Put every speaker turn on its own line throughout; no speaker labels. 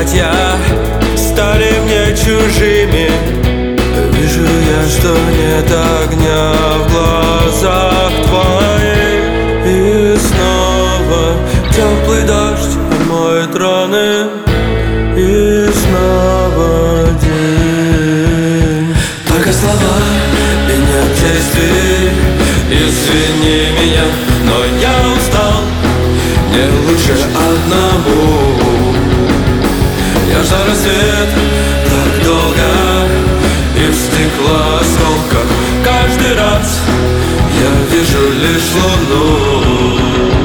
объятия стали мне чужими. Вижу я, что нет огня в глазах твоих. И снова теплый дождь омоет раны. И снова день. Только слова и нет действий. Извини меня, но я устал. Мне лучше одному. Я ждал рассвет так долго, и в стекла осколках каждый раз я вижу лишь луну.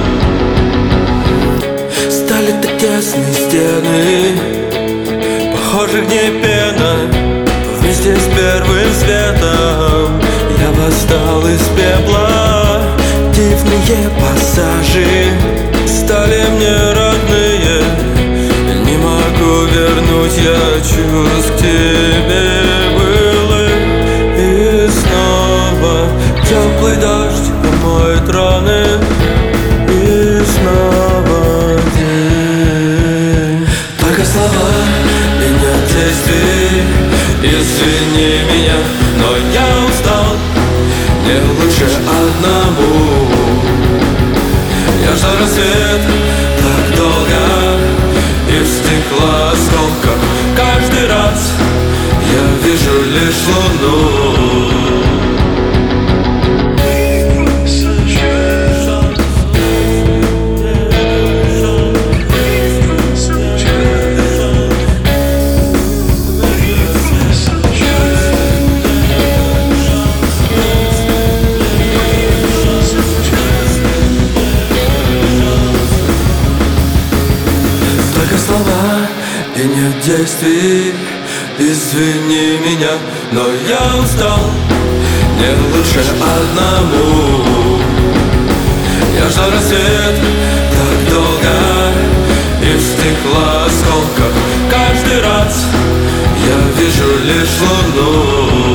Стали так тесные стены, похожи в ней пена. Вместе с первым светом я восстал из пепла. Дивные пассажи стали мне родные. Не могу вернуть я чувств к тебе былых. И снова теплый дождь омоет раны. И снова день. Только слова и нет действий. Извини меня, но я устал. Мне лучше одному. Я ждал рассвет так долго, и в стекла осколках каждый раз я вижу лишь луну. Слова и нет действий. Извини меня, но я устал. Мне лучше одному. Я ждал рассвет так долго, и в стекла осколках каждый раз я вижу лишь луну.